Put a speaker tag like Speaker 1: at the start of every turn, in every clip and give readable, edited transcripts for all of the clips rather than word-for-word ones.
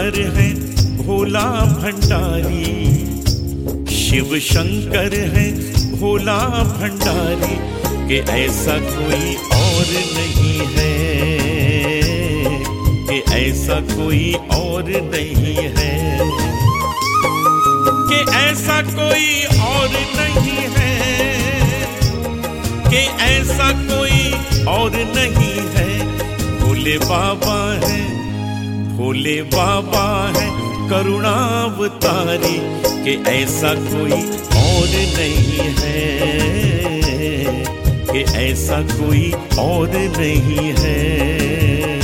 Speaker 1: शंकर है भोला भंडारी, शिव शंकर है भोला भंडारी, कि ऐसा कोई और नहीं है, कि ऐसा कोई और नहीं है, कि ऐसा कोई और नहीं है, कि ऐसा कोई और नहीं है। भोले बाबा है, भोले बाबा है करुणावतारी, कि ऐसा कोई और नहीं है, कि ऐसा कोई और नहीं है।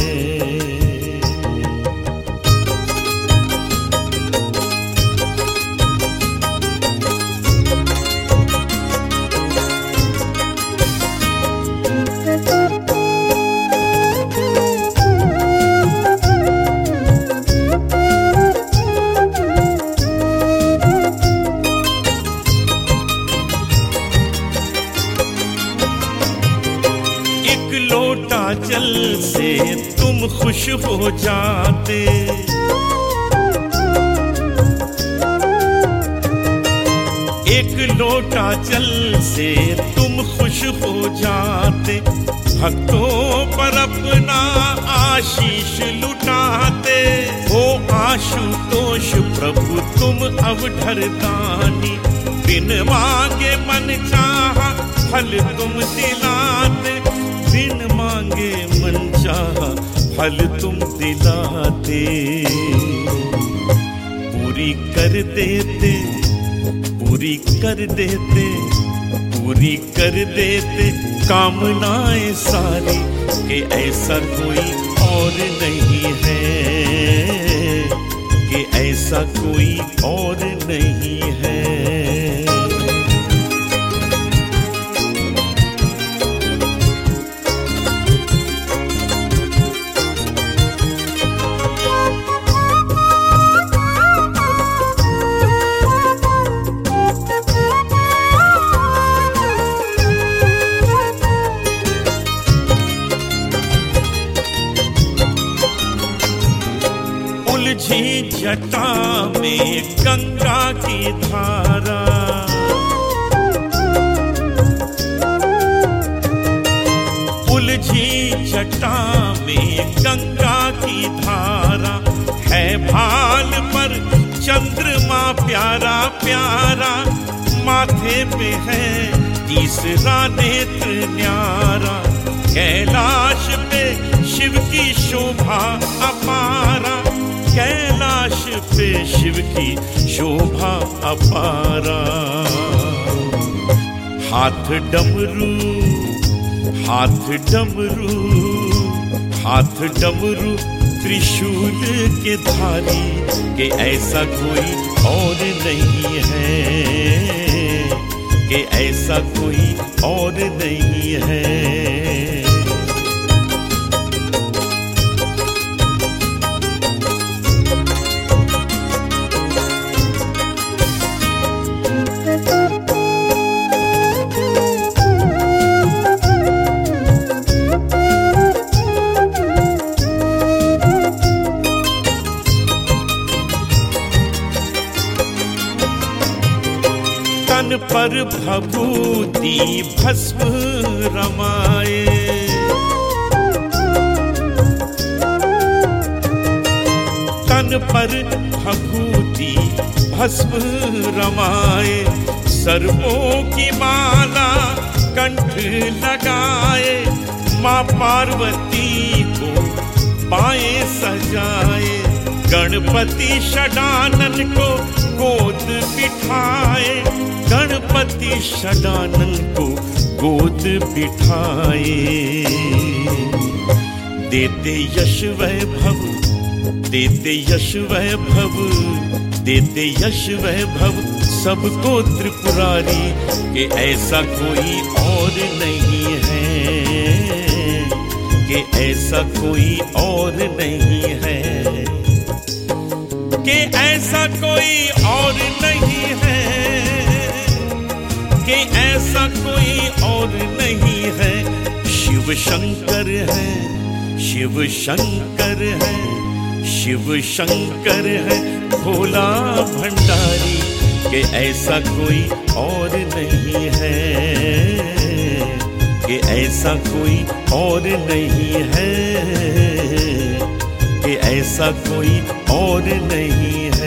Speaker 1: जल से तुम खुश हो जाते, एक लोटा जल से तुम खुश हो जाते, भक्तों पर अपना आशीष लुटाते। हो आशुतोष प्रभु तुम अवधर दानी, बिन मांगे मन चाहा फल तुम दिलाते, बिन मांगे मन चाहा फल तुम दिलाते। पूरी कर देते, पूरी कर देते, पूरी कर देते कामनाएं सारी, कि ऐसा कोई और नहीं है, कि ऐसा कोई और नहीं है। उलझी जटा में गंगा की धारा, उलझी जटा में गंगा की धारा, है भाल पर चंद्रमा प्यारा प्यारा, माथे पे है तीसरा नेत्र न्यारा, कैलाश पे शिव की शोभा अपारा, कैलाश पे शिव की शोभा अपारा। हाथ डमरू, हाथ डमरू, हाथ डमरू त्रिशूल के धारी, कि ऐसा कोई और नहीं है, कि ऐसा कोई और नहीं है। तन पर भभूति भस्म रमाए, तन पर भभूति भस्म रमाए, सर्वों की माला कंठ लगाए, माँ पार्वती को पाए सजाए, गणपति षडानन को गोद बिठाए, गणपति षडानन को गोद बिठाए। देते यश वैभव, देते यश वैभव, देते यश वैभव सबको त्रिपुरारी, कि ऐसा कोई और नहीं है, कि ऐसा कोई और नहीं है, कि ऐसा कोई और नहीं है, कि ऐसा कोई और नहीं है। शिव शंकर है, शिव शंकर है शिव शंकर है भोला भंडारी, कि ऐसा कोई और नहीं है, कि ऐसा कोई और नहीं है, कि ऐसा कोई और नहीं है।